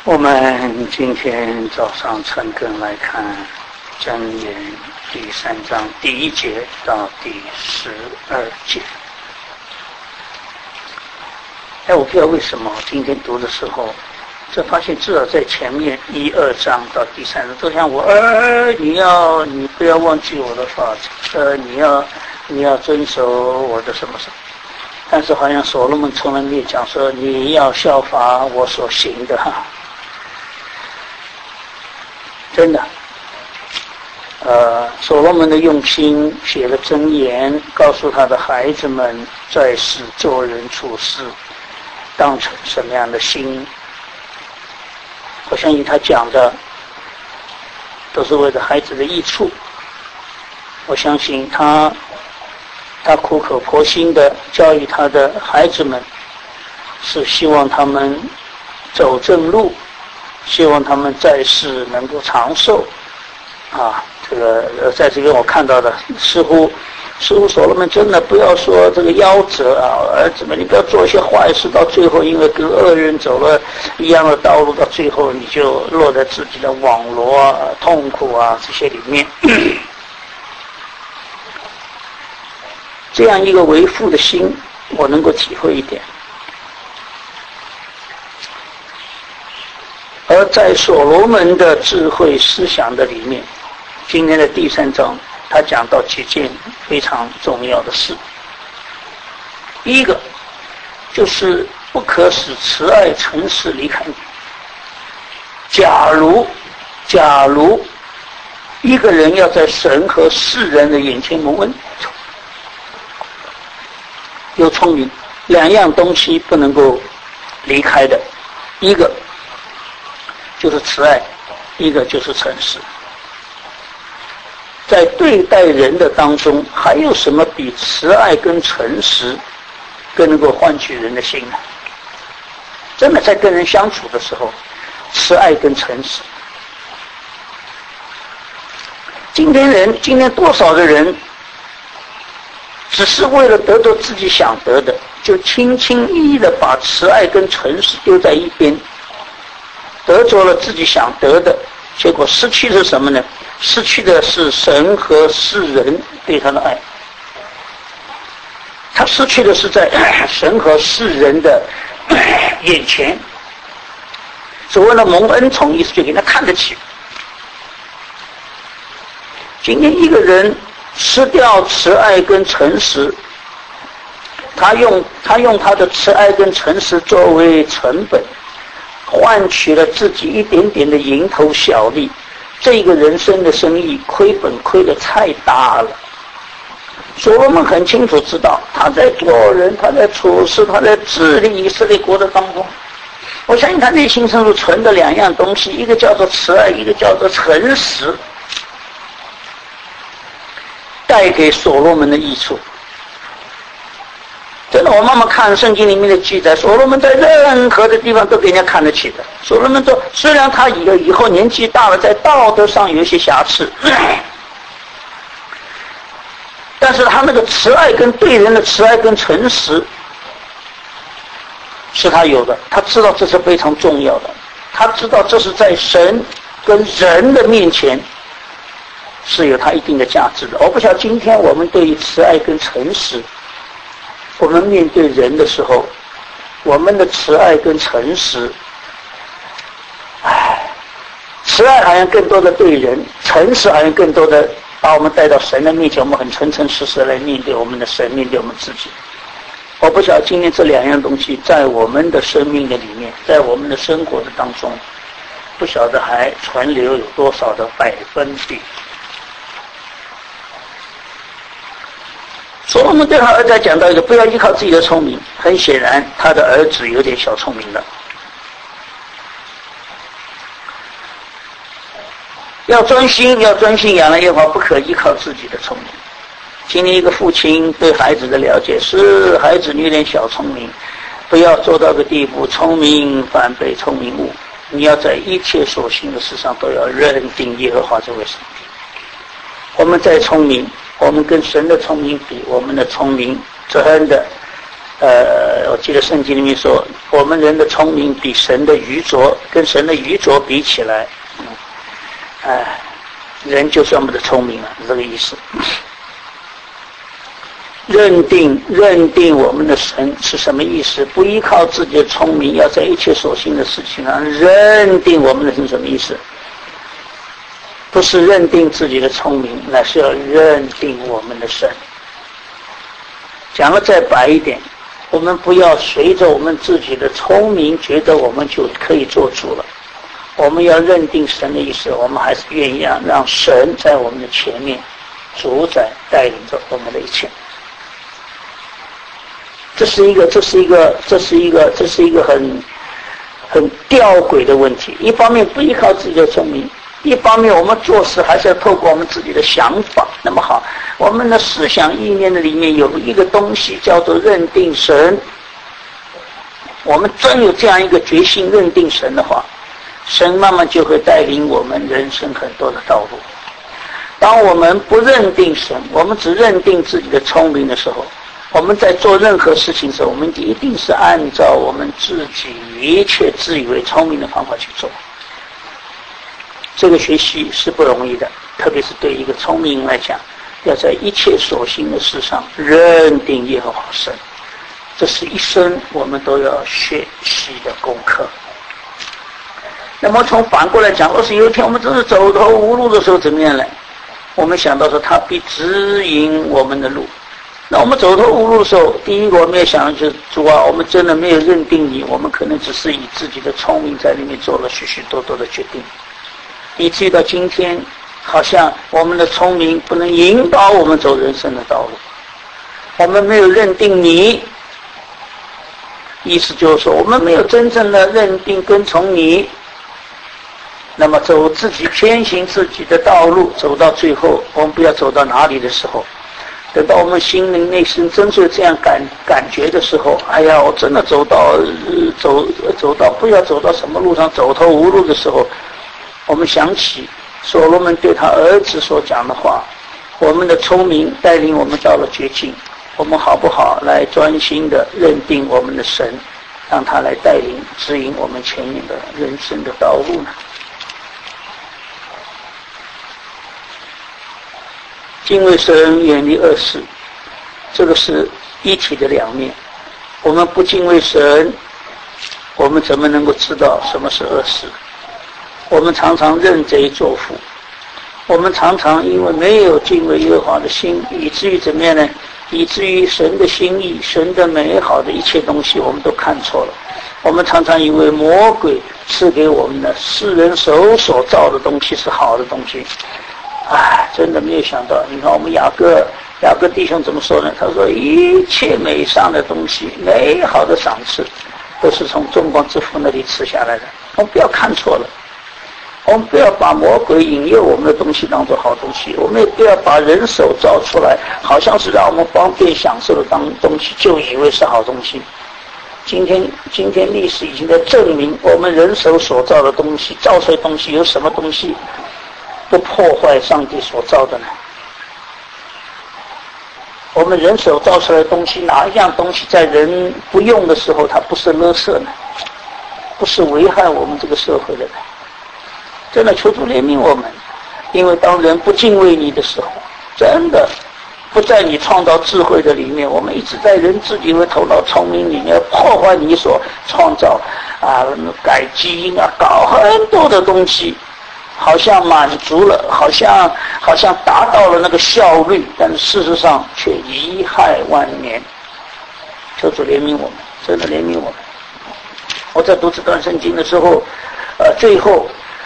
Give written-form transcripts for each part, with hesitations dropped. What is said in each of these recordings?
我们今天早上陈根来看箴言第3章第1节到第12节。我不知道为什么今天读的时候，就发现至少在前面1、2章到第3章都像我你不要忘记我的法则，你要遵守我的什么什么。但是好像所罗门从来没有讲说你要效法我所行的哈。真的，所罗门的用心写了箴言，告诉他的孩子们在世做人处事当成什么样的心。我相信他讲的都是为了孩子的益处。我相信他苦口婆心的教育他的孩子们，是希望他们走正路，希望他们在世能够长寿这个在这边我看到的似乎所罗门真的不要说这个夭折儿子们，你不要做一些坏事，到最后因为跟恶人走了一样的道路，到最后你就落在自己的网罗痛苦这些里面。这样一个为父的心我能够体会一点。而在所罗门的智慧思想的里面，今天的第3章他讲到几件非常重要的事。第一个就是不可使慈爱诚实离开你。假如一个人要在神和世人的眼前蒙恩，有聪明，两样东西不能够离开的，一个就是慈爱，一个就是诚实。在对待人的当中，还有什么比慈爱跟诚实更能够换取人的心呢？真的在跟人相处的时候，慈爱跟诚实。今天多少的人只是为了得到自己想得的，就轻轻易易的把慈爱跟诚实丢在一边，得着了自己想得的，结果失去的是什么呢？失去的是神和世人对他的爱。他失去的是在神和世人的眼前，所谓的蒙恩宠，意思就给他看得起。今天一个人失掉慈爱跟诚实，他用他的慈爱跟诚实作为成本，换取了自己一点点的蝇头小利，这个人生的生意亏本亏得太大了。所罗门很清楚知道，他在做人，他在处事，他在治理以色列国的当中，我相信他内心深处存的两样东西，一个叫做慈爱，一个叫做诚实，带给所罗门的益处。真的，我慢慢看圣经里面的记载，所罗门在任何的地方都给人家看得起的。所罗门说，虽然他以后年纪大了，在道德上有一些瑕疵，但是他那个慈爱跟对人的慈爱跟诚实是他有的，他知道这是非常重要的，他知道这是在神跟人的面前是有它一定的价值的。我不晓得今天我们对于慈爱跟诚实，我们面对人的时候，我们的慈爱跟诚实，慈爱好像更多的对人，诚实好像更多的把我们带到神的面前，我们很诚诚实实来面对我们的神，面对我们自己。我不晓得今天这两样东西在我们的生命的里面，在我们的生活的当中，不晓得还存留有多少的百分比。所罗门对他儿子讲到一个，不要依靠自己的聪明。很显然他的儿子有点小聪明了，要专心仰赖耶和华，不可依靠自己的聪明。今天一个父亲对孩子的了解是，孩子你有点小聪明，不要做到个地步，聪明反被聪明误。你要在一切所行的事上都要认定耶和华这位神。我们再聪明，我们跟神的聪明比，我们的聪明真的我记得圣经里面说，我们人的聪明比神的愚拙，跟神的愚拙比起来，人就算不得聪明了，是这个意思。认定我们的神是什么意思？不依靠自己的聪明，要在一切所行的事情上认定我们的神什么意思？不是认定自己的聪明，乃是要认定我们的神。讲得再白一点，我们不要随着我们自己的聪明觉得我们就可以做主了，我们要认定神的意思，我们还是愿意让神在我们的前面主宰带领着我们的一切。这是一个很吊诡的问题。一方面不依靠自己的聪明，一方面我们做事还是要透过我们自己的想法。那么好，我们的思想意念的里面有一个东西叫做认定神。我们真有这样一个决心认定神的话，神慢慢就会带领我们人生很多的道路。当我们不认定神，我们只认定自己的聪明的时候，我们在做任何事情的时候，我们一定是按照我们自己一切自以为聪明的方法去做。这个学习是不容易的，特别是对一个聪明人来讲，要在一切所行的事上认定耶和华神，这是一生我们都要学习的功课。那么从反过来讲，若是有一天我们真是走投无路的时候怎么样呢？我们想到说他必指引我们的路。那我们走投无路的时候，第一个我们也想就是主啊，我们真的没有认定你，我们可能只是以自己的聪明在里面做了许许多多的决定，以至于到今天好像我们的聪明不能引导我们走人生的道路，我们没有认定你，意思就是说我们没有真正的认定跟从你，那么走自己偏行自己的道路，走到最后我们不要走到哪里的时候，等到我们心灵内心真是这样感觉的时候，哎呀，我真的走到不要走到什么路上走投无路的时候，我们想起所罗门对他儿子所讲的话，我们的聪明带领我们到了绝境，我们好不好来专心的认定我们的神，让他来带领指引我们前面的人生的道路呢？敬畏神，远离恶事，这个是一体的两面。我们不敬畏神，我们怎么能够知道什么是恶事？我们常常认贼作父，我们常常因为没有敬畏耶和华的心，以至于怎么样呢？以至于神的心意、神的美好的一切东西我们都看错了。我们常常以为魔鬼赐给我们的世人手所造的东西是好的东西，真的没有想到。你看我们雅各弟兄怎么说呢？他说一切美善的东西、美好的赏赐都是从众光之父那里赐下来的。我们不要看错了，我们不要把魔鬼引诱我们的东西当作好东西，我们也不要把人手造出来好像是让我们方便享受的东西就以为是好东西。今天历史已经在证明，我们人手所造的东西，造出来的东西有什么东西不破坏上帝所造的呢？我们人手造出来的东西，哪一样东西在人不用的时候它不是垃圾呢？不是危害我们这个社会的呢？真的求主怜悯我们，因为当人不敬畏你的时候，真的不在你创造智慧的里面，我们一直在人自己为头脑聪明里面破坏你所创造改基因搞很多的东西，好像满足了，好像达到了那个效率，但是事实上却贻害万年。求主怜悯我们，真的怜悯我们。我在读这段圣经的时候，最后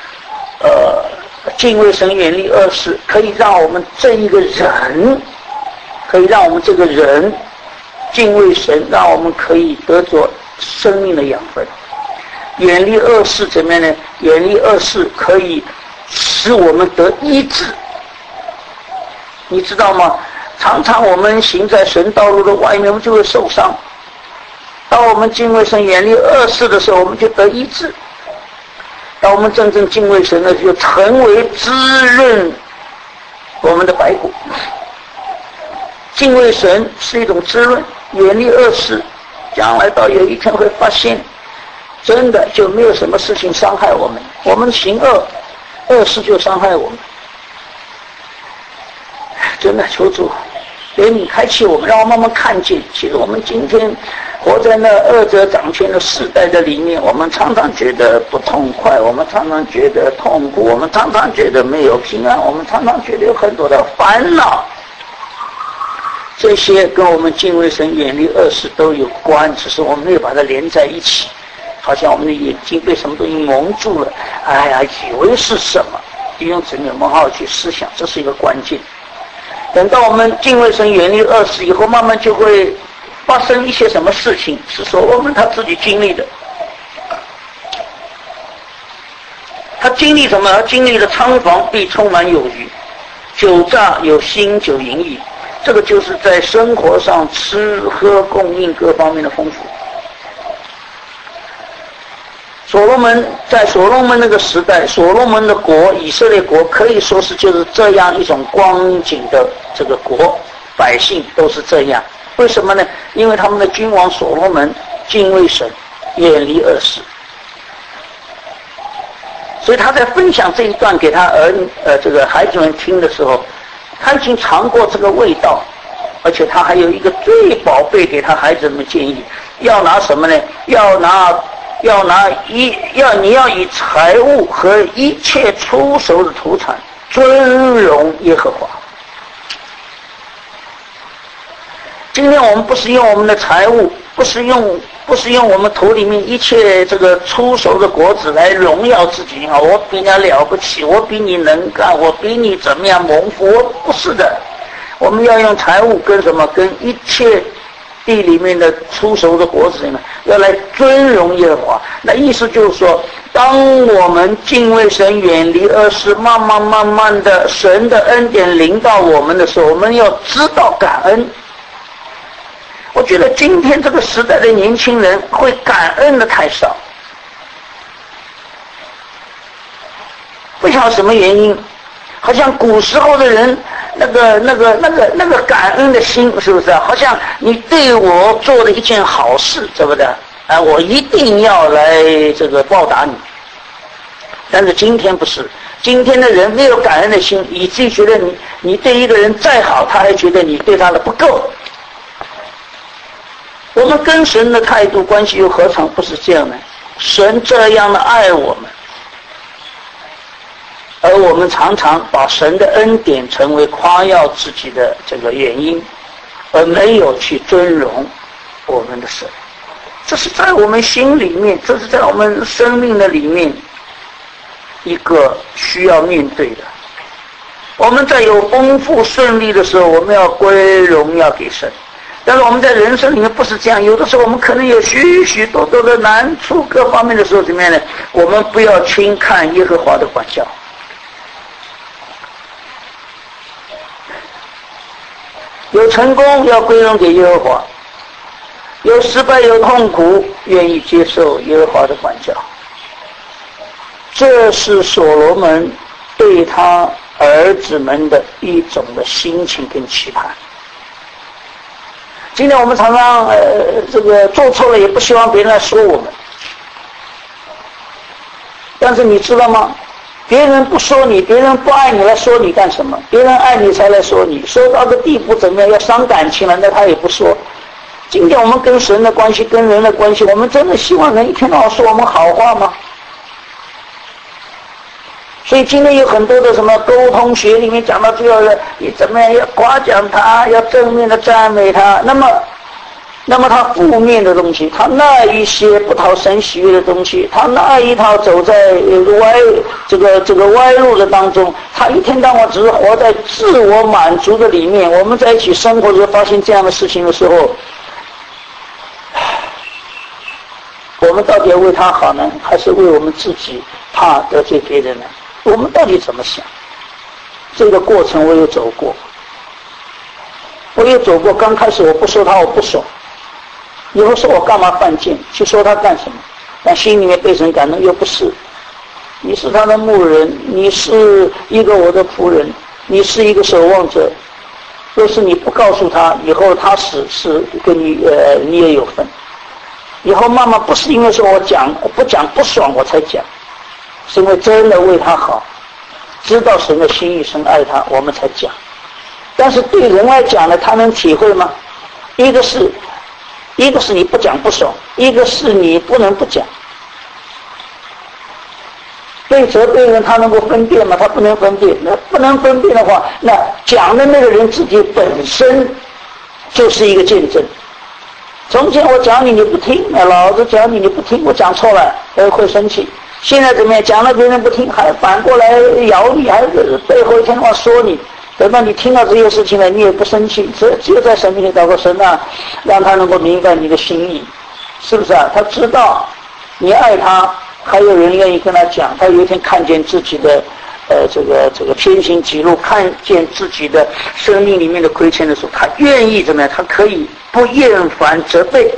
敬畏神，远离恶事，可以让我们这一个人，可以让我们这个人敬畏神，让我们可以得着生命的养分。远离恶事怎么样呢？远离恶事可以使我们得医治。你知道吗？常常我们行在神道路的外面，我们就会受伤。当我们敬畏神，远离恶事的时候，我们就得医治。当我们真正敬畏神的时候，就成为滋润我们的百谷。敬畏神是一种滋润，远离恶事将来到有一天会发现，真的就没有什么事情伤害我们，我们行恶事就伤害我们。真的求主给你开启我们，让我慢慢看见，其实我们今天活在那恶者掌权的时代的里面，我们常常觉得不痛快，我们常常觉得痛苦，我们常常觉得没有平安，我们常常觉得有很多的烦恼，这些跟我们敬畏神远离恶事都有关，只是我们没有把它连在一起，好像我们的眼睛被什么东西蒙住了，哎呀，以为是什么。弟兄姊妹，我们好好去思想，这是一个关键。等到我们敬畏神远离恶事以后，慢慢就会发生一些什么事情，是所罗门他自己经历的。他经历什么？他经历了仓房必充满有余，酒榨有新酒盈溢，这个就是在生活上吃喝供应各方面的丰富。所罗门在所罗门那个时代，所罗门的国以色列国可以说是就是这样一种光景的这个国，百姓都是这样。为什么呢？因为他们的君王所罗门敬畏神，远离恶事，所以他在分享这一段给他这个孩子们听的时候，他已经尝过这个味道，而且他还有一个最宝贝给他孩子们建议，要拿什么呢？你要以财物和一切出手的土产尊荣耶和华。今天我们不是用我们的财物，不是用我们土里面一切这个出熟的果子来荣耀自己啊！我比你了不起，我比你能干，我比你怎么样蒙福？不是的，我们要用财物跟什么？跟一切地里面的出熟的果子呢，要来尊荣耶和华。那意思就是说，当我们敬畏神，远离恶事，慢慢的神的恩典临到我们的时候，我们要知道感恩。我觉得今天这个时代的年轻人会感恩的太少，不晓得什么原因，好像古时候的人那个感恩的心，是不是啊？好像你对我做了一件好事，对不对？啊，我一定要来这个报答你。但是今天不是，今天的人没有感恩的心，以至于觉得你对一个人再好，他还觉得你对他的不够。我们跟神的态度关系又何尝不是这样呢？神这样的爱我们，而我们常常把神的恩典成为夸耀自己的这个原因，而没有去尊荣我们的神。这是在我们心里面，这是在我们生命的里面一个需要面对的。我们在有丰富顺利的时候，我们要归荣耀给神。但是我们在人生里面不是这样，有的时候我们可能有许许多多的难处，各方面的时候怎么样呢？我们不要轻看耶和华的管教。有成功要归荣给耶和华，有失败有痛苦愿意接受耶和华的管教。这是所罗门对他儿子们的一种的心情跟期盼。今天我们常常这个做错了也不希望别人来说我们，但是你知道吗？别人不说你，别人不爱你来说你干什么？别人爱你才来说你，说到个地步怎么样要伤感情了，那他也不说。今天我们跟神的关系，跟人的关系，我们真的希望能一天到晚说我们好话吗？所以今天有很多的什么沟通学里面讲到最后的，你怎么样要夸奖他，要正面的赞美他，那么他负面的东西，他那一些不讨神喜悦的东西，他那一套走在这个歪路的当中，他一天到晚只是活在自我满足的里面。我们在一起生活的时候发现这样的事情的时候，我们到底要为他好呢，还是为我们自己怕得罪别人呢？我们到底怎么想？这个过程我有走过，刚开始我不说他我不爽，以后说我干嘛犯贱，去说他干什么？但心里面被神感动，又不是，你是他的牧人，你是一个我的仆人，你是一个守望者，若是你不告诉他，以后他死是跟你也有份。 以后妈妈不是因为说我不讲不爽我才讲，是因为真的为他好，知道神的心意，神爱他，我们才讲。但是对人来讲呢，他能体会吗？一个是你不讲不爽，一个是你不能不讲。对责备人他能够分辨吗？他不能分辨。那不能分辨的话，那讲的那个人自己本身就是一个见证。从前我讲你不听，老子讲你不听，我讲错了，会生气。现在怎么样？讲了别人不听，还反过来咬你，还背后一天话说你。等到你听到这些事情了，你也不生气，只有在神面前祷告，神啊，让他能够明白你的心意，是不是啊？他知道你爱他，还有人愿意跟他讲。他有一天看见自己的这个偏行己路，看见自己的生命里面的亏欠的时候，他愿意怎么样？他可以不厌烦责备，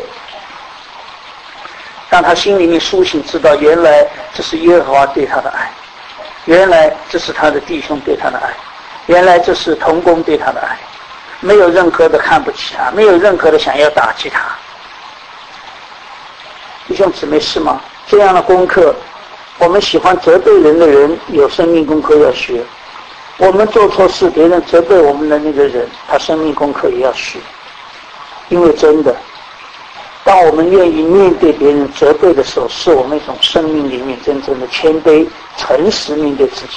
让他心里面苏醒，知道原来这是耶和华对他的爱，原来这是他的弟兄对他的爱，原来这是同工对他的爱，没有任何的看不起他，没有任何的想要打击他。弟兄姊妹，是吗？这样的功课，我们喜欢责备人的人有生命功课要学，我们做错事别人责备我们的那个人，他生命功课也要学。因为真的，当我们愿意面对别人责备的时候，是我们一种生命里面真正的谦卑诚实面对自己。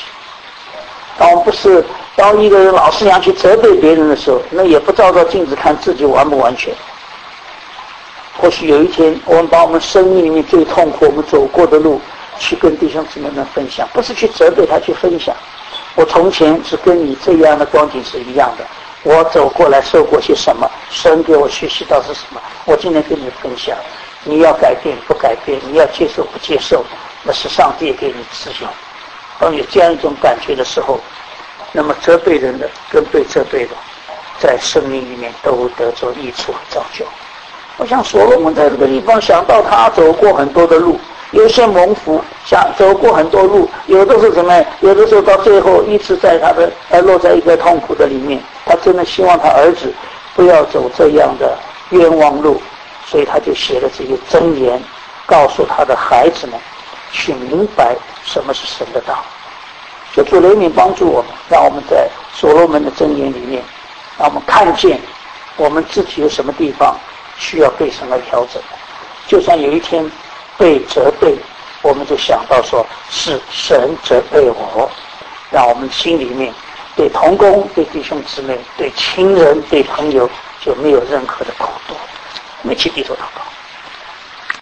当一个人老是想去责备别人的时候，那也不照镜子看自己完不完全。或许有一天我们把我们生命里面最痛苦我们走过的路去跟弟兄姊妹们分享，不是去责备他，去分享。我从前是跟你这样的光景是一样的，我走过来受过些什么，神给我学习到是什么，我今天跟你分享。你要改变不改变，你要接受不接受，那是上帝给你自由。当有这样一种感觉的时候，那么责备人的跟被责备的在生命里面都得着益处和造就。我想所罗门在这个地方想到他走过很多的路，有些蒙福，想走过很多路，有的是什么？有的时候到最后一直在他的落在一个痛苦的里面，他真的希望他儿子不要走这样的冤枉路，所以他就写了这些箴言，告诉他的孩子们去明白什么是神的道。就主怜悯帮助我们，让我们在所罗门的箴言里面，让我们看见我们自己有什么地方需要被神来调整。就算有一天被责备，我们就想到说是神责备我，让我们心里面对同工、对弟兄姊妹、对亲人、对朋友就没有任何的苦毒。我们一起低头祷告。